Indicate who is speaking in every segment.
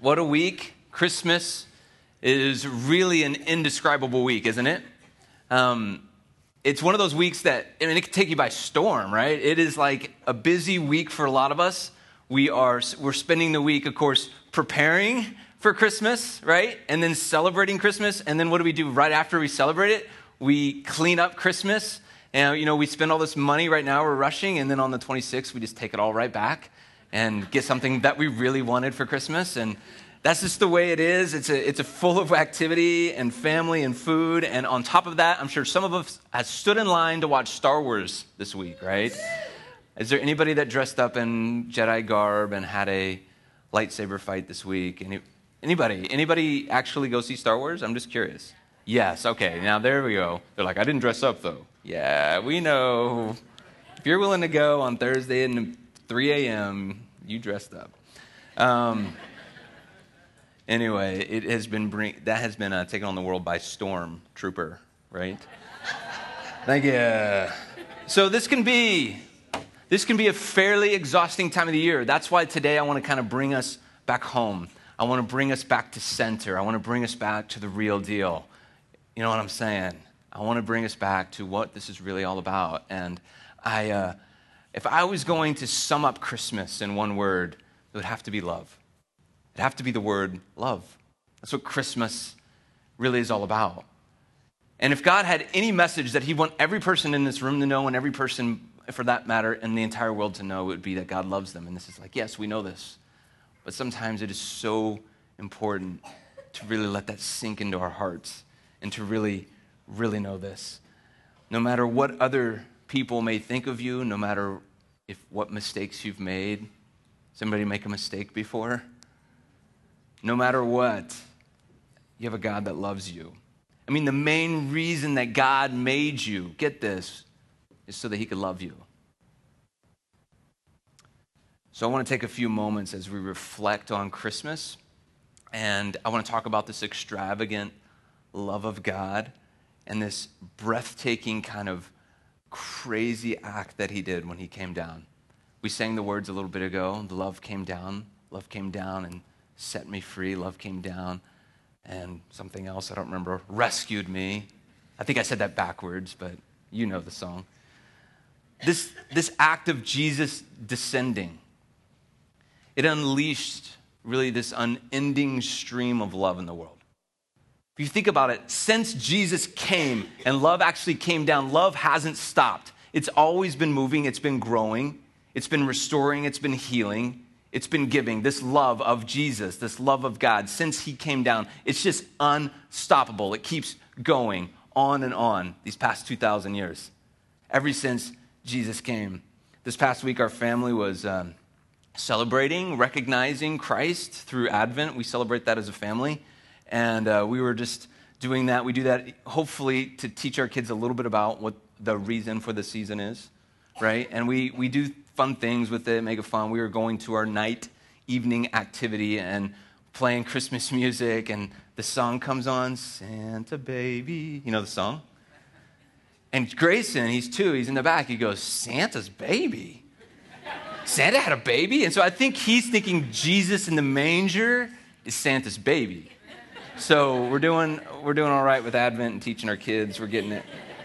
Speaker 1: What a week. Christmas is really an indescribable week, isn't it? It's one of those weeks that, it can take you by storm, right? It is like a busy week for a lot of us. We're spending the week, of course, preparing for Christmas, right? And then celebrating Christmas. And then what do we do right after we celebrate it? We clean up Christmas. And, we spend all this money right now, we're rushing. And then on the 26th, we just take it all right back and get something that we really wanted for Christmas. And that's just the way it is. It's a full of activity and family and food. And on top of that, I'm sure some of us have stood in line to watch Star Wars this week, right? Is there anybody that dressed up in Jedi garb and had a lightsaber fight this week? Anybody actually go see Star Wars? I'm just curious. Yes, okay, now there we go. They're like, I didn't dress up though. Yeah, we know. If you're willing to go on Thursday at 3 a.m., you dressed up. Anyway, it has been taken on the world by storm, trooper, right? Thank you. So this can be a fairly exhausting time of the year. That's why today I want to kind of bring us back home. I want to bring us back to center. I want to bring us back to the real deal. You know what I'm saying? I want to bring us back to what this is really all about. And if I was going to sum up Christmas in one word, it would have to be love. It'd have to be the word love. That's what Christmas really is all about. And if God had any message that he'd want every person in this room to know and every person, for that matter, in the entire world to know, it would be that God loves them. And this is like, yes, we know this. But sometimes it is so important to really let that sink into our hearts and to really, really know this. No matter what other people may think of you, no matter what mistakes you've made, somebody make a mistake before? No matter what, you have a God that loves you. The main reason that God made you, get this, is so that he could love you. So I want to take a few moments as we reflect on Christmas, and I want to talk about this extravagant love of God and this breathtaking kind of crazy act that he did when he came down. We sang the words a little bit ago. The love came down and set me free. Love came down and something else, I don't remember, rescued me. I think I said that backwards, but you know the song. This act of Jesus descending, it unleashed really this unending stream of love in the world. If you think about it, since Jesus came and love actually came down, love hasn't stopped. It's always been moving, it's been growing, it's been restoring, it's been healing. It's been giving. This love of Jesus, this love of God, since he came down, it's just unstoppable. It keeps going on and on these past 2,000 years, ever since Jesus came. This past week, our family was celebrating, recognizing Christ through Advent. We celebrate that as a family, and we were just doing that. We do that hopefully to teach our kids a little bit about what the reason for the season is, right? And we do fun things with it, make it fun. We were going to our evening activity and playing Christmas music, and the song comes on, Santa Baby. You know the song? And Grayson, he's 2, he's in the back. He goes, Santa's baby? Santa had a baby? And so I think he's thinking Jesus in the manger is Santa's baby. So we're doing all right with Advent and teaching our kids. We're getting it.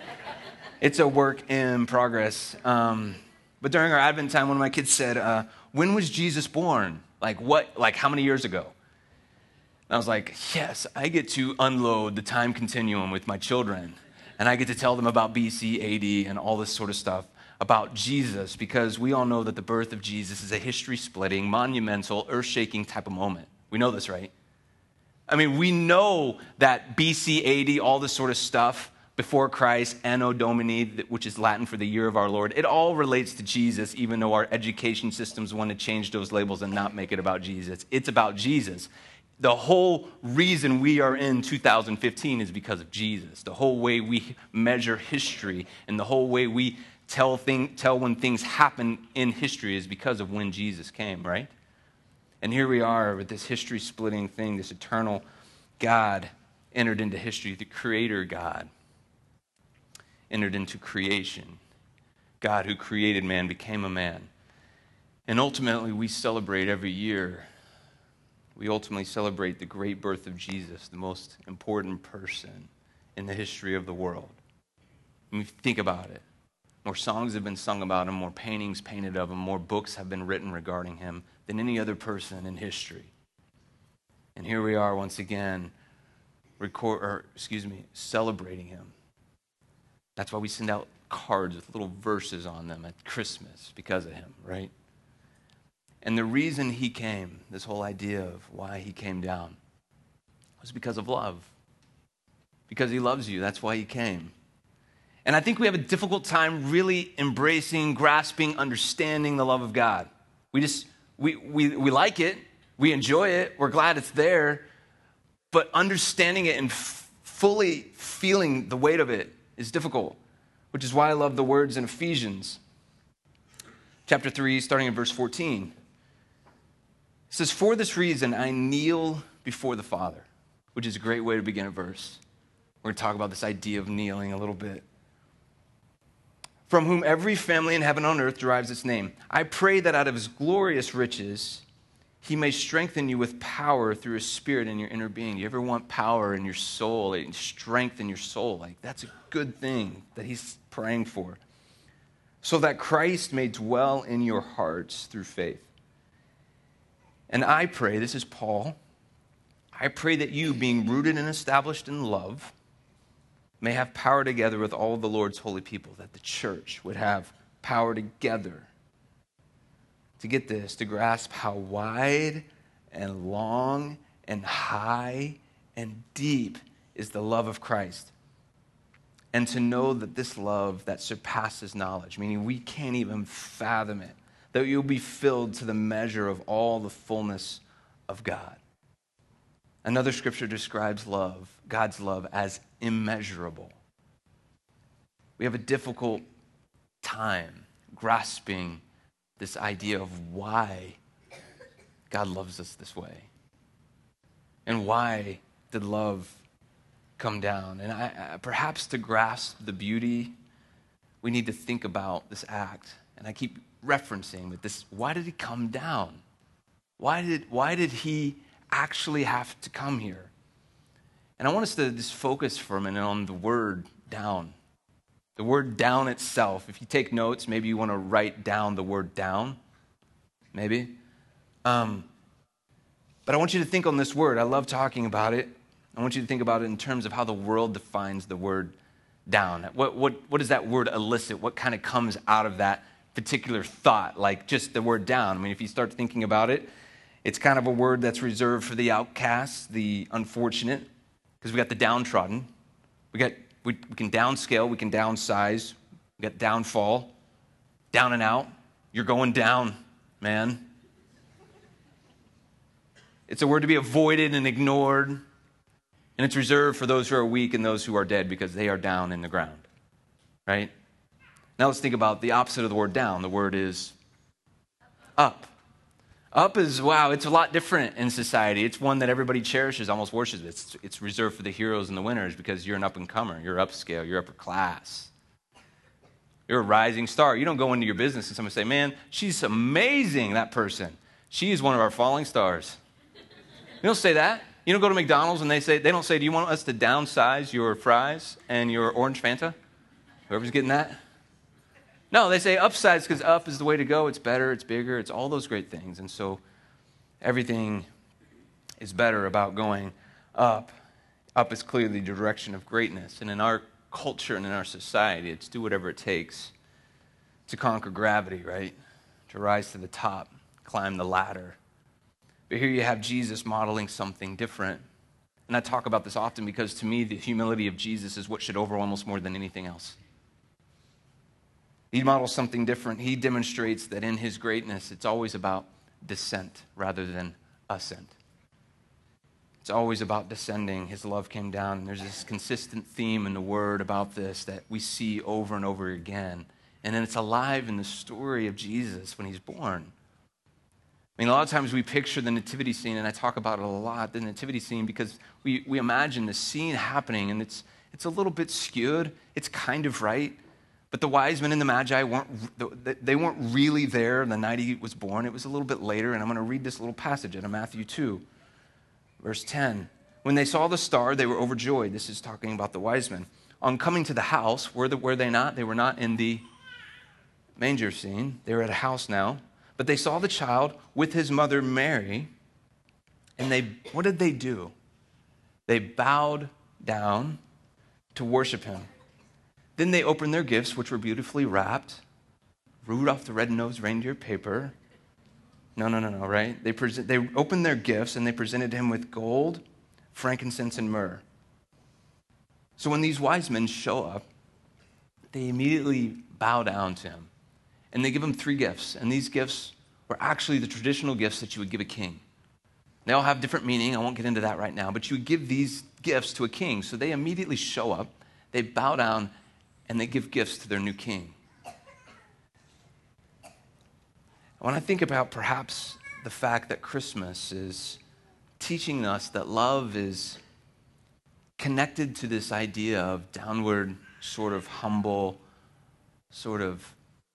Speaker 1: It's a work in progress. But during our Advent time, one of my kids said, when was Jesus born? Like how many years ago? And I was like, yes, I get to unload the time continuum with my children. And I get to tell them about BC, AD, and all this sort of stuff about Jesus, because we all know that the birth of Jesus is a history-splitting, monumental, earth-shaking type of moment. We know this, right? We know that BC, AD, all this sort of stuff, before Christ, Anno Domini, which is Latin for the year of our Lord. It all relates to Jesus, even though our education systems want to change those labels and not make it about Jesus. It's about Jesus. The whole reason we are in 2015 is because of Jesus. The whole way we measure history and the whole way we tell when things happen in history is because of when Jesus came, right? And here we are with this history-splitting thing, this eternal God entered into history, the Creator God entered into creation. God who created man became a man. And ultimately, we celebrate every year we ultimately celebrate the great birth of Jesus, the most important person in the history of the world. When you think about it, more songs have been sung about him, more paintings painted of him, more books have been written regarding him than any other person in history. And here we are once again, celebrating him. That's why we send out cards with little verses on them at Christmas, because of him, right? And the reason he came, this whole idea of why he came down, was because of love. Because he loves you, that's why he came. And I think we have a difficult time really embracing, grasping, understanding the love of God. We like it, we enjoy it, we're glad it's there, but understanding it and fully feeling the weight of it is difficult, which is why I love the words in Ephesians chapter 3, starting in verse 14. It says, "For this reason I kneel before the Father," which is a great way to begin a verse. We're going to talk about this idea of kneeling a little bit. "From whom every family in heaven and on earth derives its name. I pray that out of his glorious riches he may strengthen you with power through his Spirit in your inner being." You ever want power in your soul, strength in your soul? Like, that's a good thing that he's praying for. "So that Christ may dwell in your hearts through faith. And I pray," this is Paul, "I pray that you, being rooted and established in love, may have power together with all the Lord's holy people," that the church would have power together to get this, to grasp how wide and long and high and deep is the love of Christ. And to know that this love that surpasses knowledge, meaning we can't even fathom it, that you'll be filled to the measure of all the fullness of God. Another scripture describes love, God's love, as immeasurable. We have a difficult time grasping this idea of why God loves us this way. And why did love come down? And perhaps to grasp the beauty, we need to think about this act. And I keep referencing with this, why did he come down? Why did he actually have to come here? And I want us to just focus for a minute on the word down. The word down itself. If you take notes, maybe you want to write down the word down. Maybe. But I want you to think on this word. I love talking about it. I want you to think about it in terms of how the world defines the word down. What does that word elicit? What kind of comes out of that particular thought? Like just the word down. I mean, if you start thinking about it, it's kind of a word that's reserved for the outcasts, the unfortunate, because we got the downtrodden. We can downscale, we can downsize, we got downfall, down and out. You're going down, man. It's a word to be avoided and ignored, and it's reserved for those who are weak and those who are dead because they are down in the ground, right? Now let's think about the opposite of the word down. The word is up. Up is, wow, it's a lot different in society. It's one that everybody cherishes, almost worships. It's reserved for the heroes and the winners because you're an up-and-comer. You're upscale. You're upper class. You're a rising star. You don't go into your business and someone say, man, she's amazing, that person. She is one of our falling stars. You don't say that. You don't go to McDonald's and they don't say, do you want us to downsize your fries and your orange Fanta? Whoever's getting that. No, they say upsize because up is the way to go. It's better, it's bigger, it's all those great things. And so everything is better about going up. Up is clearly the direction of greatness. And in our culture and in our society, it's do whatever it takes to conquer gravity, right? To rise to the top, climb the ladder. But here you have Jesus modeling something different. And I talk about this often because to me, the humility of Jesus is what should overwhelm us more than anything else. He models something different. He demonstrates that in his greatness, it's always about descent rather than ascent. It's always about descending. His love came down. And there's this consistent theme in the word about this that we see over and over again. And then it's alive in the story of Jesus when he's born. I mean, a lot of times we picture the nativity scene, and I talk about it a lot, the nativity scene, because we imagine the scene happening, and it's a little bit skewed. It's kind of right. But the wise men and the magi weren't really there the night he was born. It was a little bit later, and I'm going to read this little passage out of Matthew 2. Verse 10, when they saw the star, they were overjoyed. This is talking about the wise men. On coming to the house, were they not? They were not in the manger scene. They were at a house now. But they saw the child with his mother Mary, and what did they do? They bowed down to worship him. Then they opened their gifts, which were beautifully wrapped. Rudolph the Red-Nosed Reindeer paper. No, right? They opened their gifts and they presented him with gold, frankincense, and myrrh. So when these wise men show up, they immediately bow down to him. And they give him 3 gifts. And these gifts were actually the traditional gifts that you would give a king. They all have different meaning. I won't get into that right now. But you would give these gifts to a king. So they immediately show up, they bow down, and they give gifts to their new king. When I think about perhaps the fact that Christmas is teaching us that love is connected to this idea of downward, sort of humble, sort of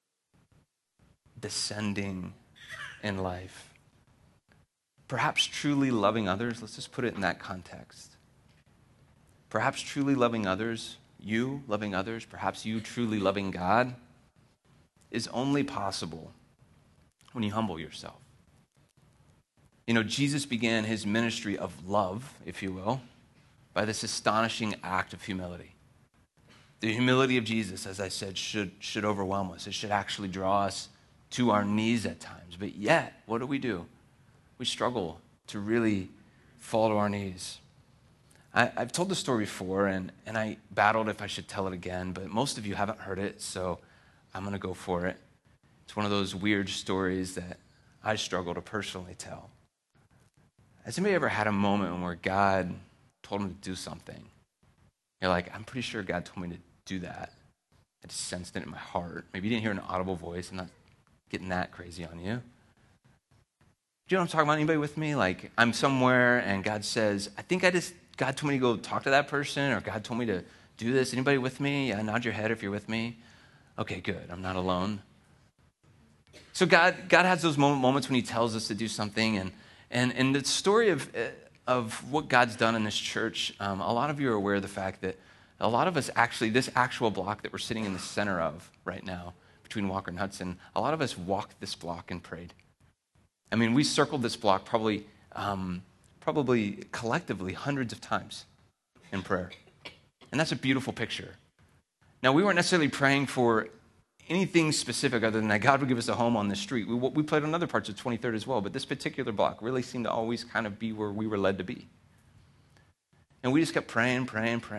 Speaker 1: descending in life. Perhaps truly loving others, let's just put it in that context. Perhaps truly loving others, you loving others, perhaps you truly loving God, is only possible when you humble yourself. You know, Jesus began his ministry of love, if you will, by this astonishing act of humility. The humility of Jesus, as I said, should overwhelm us. It should actually draw us to our knees at times. But yet, what do? We struggle to really fall to our knees. I've told this story before, and I battled if I should tell it again, but most of you haven't heard it, so I'm going to go for it. It's one of those weird stories that I struggle to personally tell. Has anybody ever had a moment where God told him to do something? You're like, I'm pretty sure God told me to do that. I just sensed it in my heart. Maybe you didn't hear an audible voice. I'm not getting that crazy on you. Do you know what I'm talking about? Anybody with me? Like, I'm somewhere and God says, God told me to go talk to that person, or God told me to do this. Anybody with me? Yeah, nod your head if you're with me. Okay, good. I'm not alone. So God has those moments when he tells us to do something. And the story of what God's done in this church, a lot of you are aware of the fact that a lot of us actually, this actual block that we're sitting in the center of right now, between Walker and Hudson, a lot of us walked this block and prayed. I mean, we circled this block probably collectively hundreds of times in prayer. And that's a beautiful picture. Now, we weren't necessarily praying for anything specific other than that God would give us a home on this street. We played on other parts of 23rd as well, but this particular block really seemed to always kind of be where we were led to be. And we just kept praying.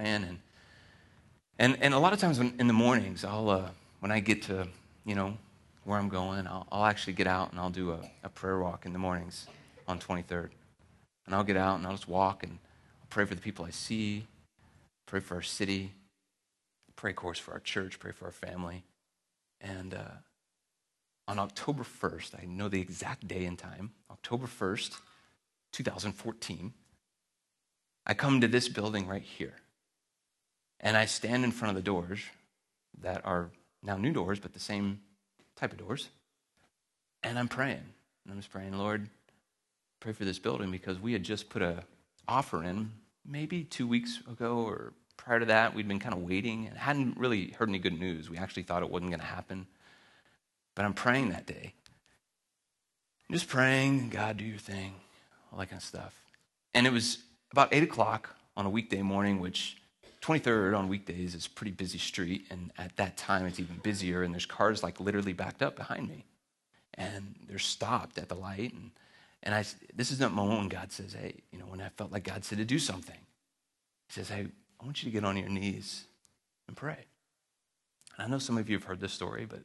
Speaker 1: And a lot of times in the mornings, when I get to, where I'm going, I'll actually get out and I'll do a prayer walk in the mornings on 23rd. And I'll get out and I'll just walk and I'll pray for the people I see, pray for our city, pray, of course, for our church, pray for our family. And on October 1st, I know the exact day and time, October 1st, 2014, I come to this building right here. And I stand in front of the doors that are now new doors, but the same type of doors. And I'm praying. And I'm just praying, Lord, pray for this building, because we had just put an offer in maybe 2 weeks ago, or prior to that, we'd been kind of waiting and hadn't really heard any good news. We actually thought it wasn't going to happen. But I'm praying that day. I'm just praying, God, do your thing, all that kind of stuff. And it was about 8 o'clock on a weekday morning, which 23rd on weekdays is a pretty busy street. And at that time, it's even busier. And there's cars like literally backed up behind me. And they're stopped at the light. And this is that moment when God says, hey, when I felt like God said to do something. He says, hey, I want you to get on your knees and pray. And I know some of you have heard this story, but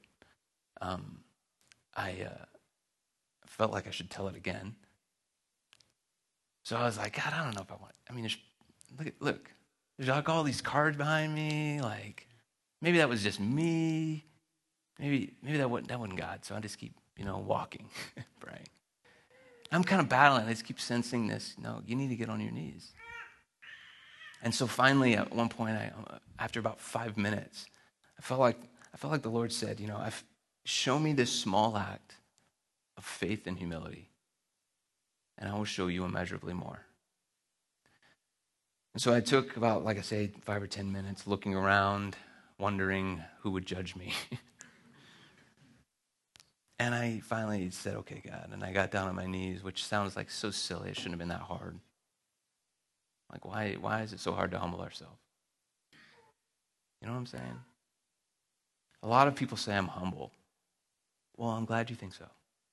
Speaker 1: I felt like I should tell it again. So I was like, God, I don't know if I want. Look. There's like all these cards behind me. Like, maybe that was just me. Maybe that wasn't God. So I just keep, walking, praying. I'm kind of battling. I just keep sensing this. No, you need to get on your knees. And so finally, at one point, after about 5 minutes, I felt like the Lord said, show me this small act of faith and humility, and I will show you immeasurably more. And so I took about, like I say, 5 or 10 minutes looking around, wondering who would judge me. And I finally said, okay, God. And I got down on my knees, which sounds like so silly. It shouldn't have been that hard. Like, why is it so hard to humble ourselves? You know what I'm saying? A lot of people say I'm humble. Well, I'm glad you think so.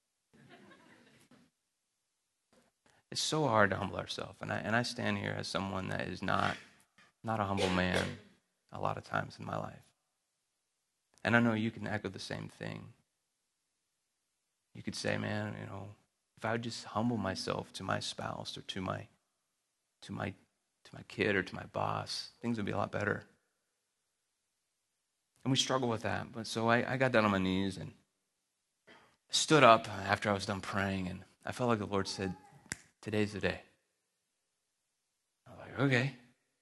Speaker 1: It's so hard to humble ourselves. And I stand here as someone that is not a humble man a lot of times in my life. And I know you can echo the same thing. You could say, man, if I would just humble myself to my spouse or to my kid or to my boss, things would be a lot better. And we struggle with that. But so I got down on my knees and stood up after I was done praying, and I felt like the Lord said, today's the day. I was like, okay.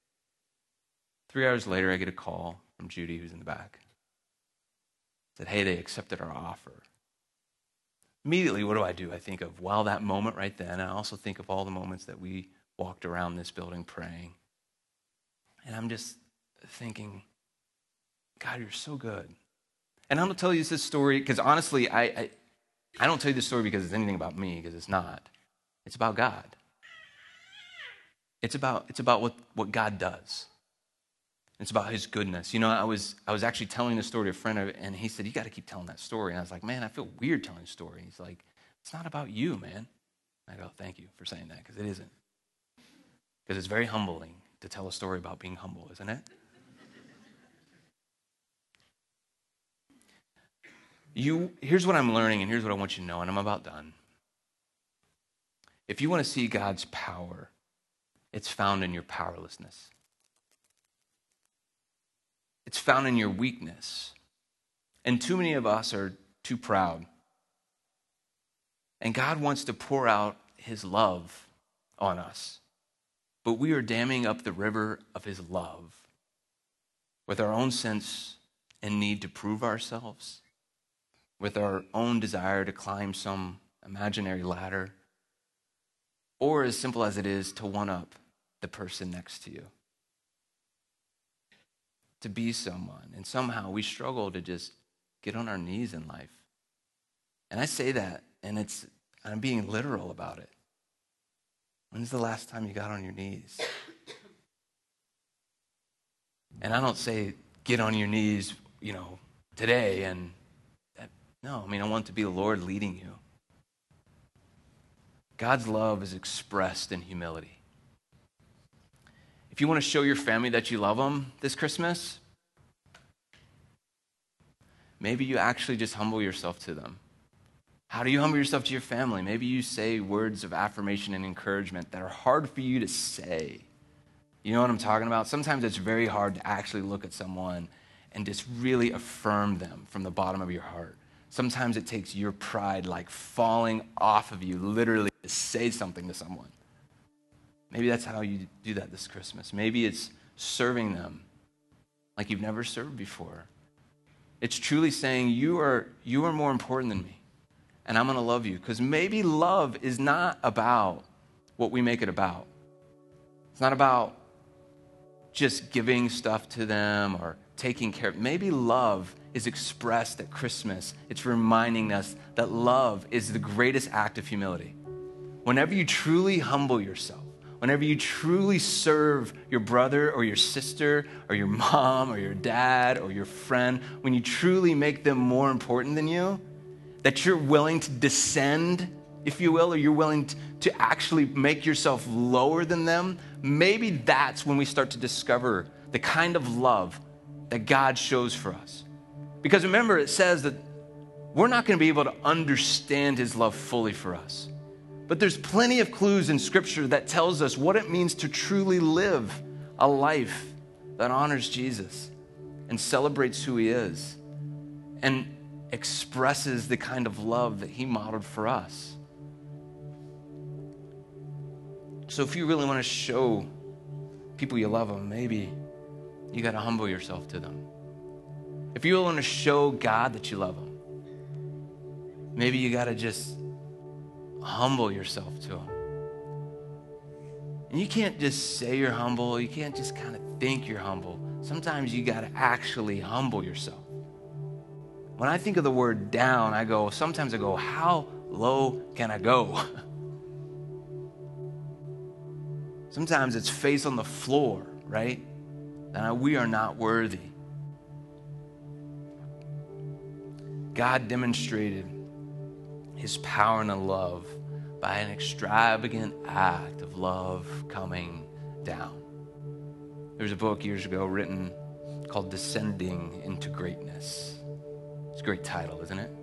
Speaker 1: 3 hours later, I get a call from Judy, who's in the back. Said, hey, they accepted our offer. Immediately, what do? I think of, wow, that moment right then. I also think of all the moments that we walked around this building praying. And I'm just thinking, God, you're so good. And I'm going to tell you this story because honestly, I don't tell you this story because it's anything about me, because it's not. It's about God. It's about what God does. It's about his goodness. I was actually telling this story to a friend, and he said, you got to keep telling that story. And I was like, man, I feel weird telling a story. He's like, it's not about you, man. And I go, thank you for saying that, because it isn't. Because it's very humbling to tell a story about being humble, isn't it? Here's what I'm learning, and here's what I want you to know, and I'm about done. If you want to see God's power, it's found in your powerlessness. It's found in your weakness. And too many of us are too proud. And God wants to pour out his love on us. But we are damming up the river of his love with our own sense and need to prove ourselves, with our own desire to climb some imaginary ladder, or as simple as it is to one-up the person next to you. To be someone. And somehow we struggle to just get on our knees in life. And I say that, and I'm being literal about it. When's the last time you got on your knees? And I don't say get on your knees, today. And no, I want to be the Lord leading you. God's love is expressed in humility. If you want to show your family that you love them this Christmas, maybe you actually just humble yourself to them. How do you humble yourself to your family? Maybe you say words of affirmation and encouragement that are hard for you to say. You know what I'm talking about? Sometimes it's very hard to actually look at someone and just really affirm them from the bottom of your heart. Sometimes it takes your pride like falling off of you literally to say something to someone. Maybe that's how you do that this Christmas. Maybe it's serving them like you've never served before. It's truly saying you are more important than me, and I'm going to love you. Because maybe love is not about what we make it about. It's not about just giving stuff to them or taking care of. Maybe love is expressed at Christmas. It's reminding us that love is the greatest act of humility. Whenever you truly humble yourself, whenever you truly serve your brother or your sister or your mom or your dad or your friend, when you truly make them more important than you, that you're willing to descend, if you will, or you're willing to actually make yourself lower than them, maybe that's when we start to discover the kind of love that God shows for us. Because remember, it says that we're not going to be able to understand his love fully for us. But there's plenty of clues in Scripture that tells us what it means to truly live a life that honors Jesus and celebrates who he is and expresses the kind of love that he modeled for us. So if you really want to show people you love them, maybe you got to humble yourself to them. If you want to show God that you love him, maybe you got to just humble yourself to him. And you can't just say you're humble. You can't just kind of think you're humble. Sometimes you got to actually humble yourself. When I think of the word down, sometimes I go, how low can I go? Sometimes it's face on the floor, right? And we are not worthy. God demonstrated his power and love by an extravagant act of love coming down. There was a book years ago written called Descending into Greatness. It's a great title, isn't it?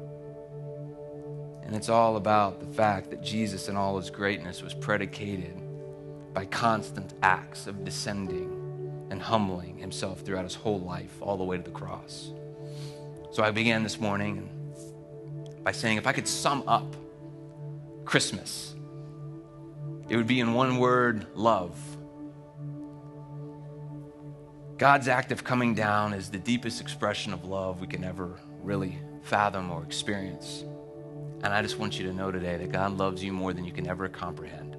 Speaker 1: And it's all about the fact that Jesus in all his greatness was predicated by constant acts of descending and humbling himself throughout his whole life, all the way to the cross. So I began this morning by saying, if I could sum up Christmas, it would be in one word: love. God's act of coming down is the deepest expression of love we can ever really fathom or experience. And I just want you to know today that God loves you more than you can ever comprehend.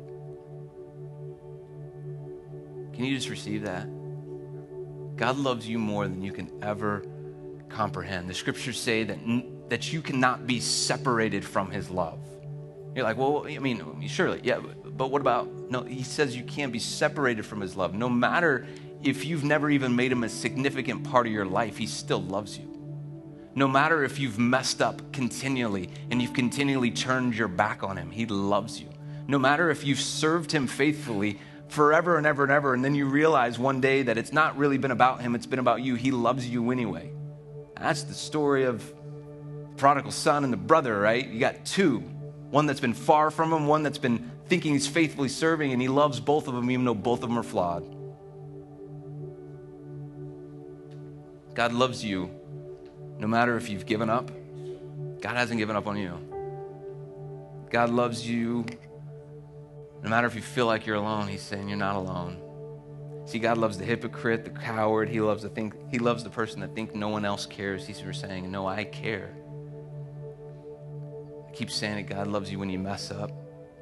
Speaker 1: Can you just receive that? God loves you more than you can ever comprehend. The scriptures say that you cannot be separated from his love. You're like, well, I mean, surely, yeah, but what about, no, he says you can't be separated from his love. No matter if you've never even made him a significant part of your life, he still loves you. No matter if you've messed up continually and you've continually turned your back on him, he loves you. No matter if you've served him faithfully forever and ever and ever, and then you realize one day that it's not really been about him, it's been about you, he loves you anyway. That's the story of the prodigal son and the brother, right? You got two. One that's been far from him, one that's been thinking he's faithfully serving, and he loves both of them even though both of them are flawed. God loves you no matter if you've given up. God hasn't given up on you. God loves you no matter if you feel like you're alone. He's saying you're not alone. See, God loves the hypocrite, the coward. He loves the person that thinks no one else cares. He's saying, no, I care. I keep saying it. God loves you when you mess up.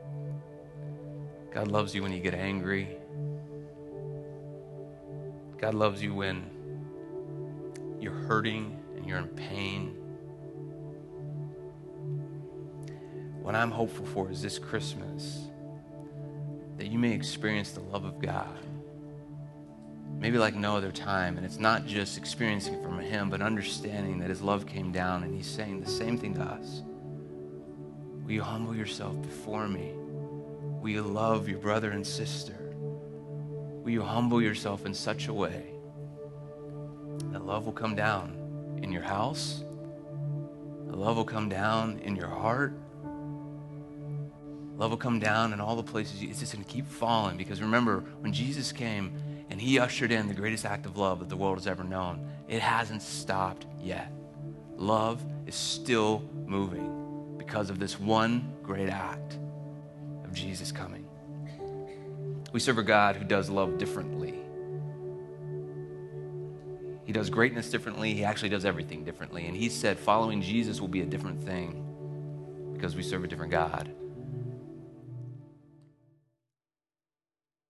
Speaker 1: God loves you when you get angry. God loves you when you're hurting and you're in pain. What I'm hopeful for is this Christmas that you may experience the love of God, maybe like no other time. And it's not just experiencing it from him, but understanding that his love came down and he's saying the same thing to us. Will you humble yourself before me? Will you love your brother and sister? Will you humble yourself in such a way that love will come down in your house? That love will come down in your heart? Love will come down in all the places. It's just going to keep falling, because remember, when Jesus came and he ushered in the greatest act of love that the world has ever known, it hasn't stopped yet. Love is still moving because of this one great act of Jesus coming. We serve a God who does love differently. He does greatness differently. He actually does everything differently. And he said following Jesus will be a different thing because we serve a different God.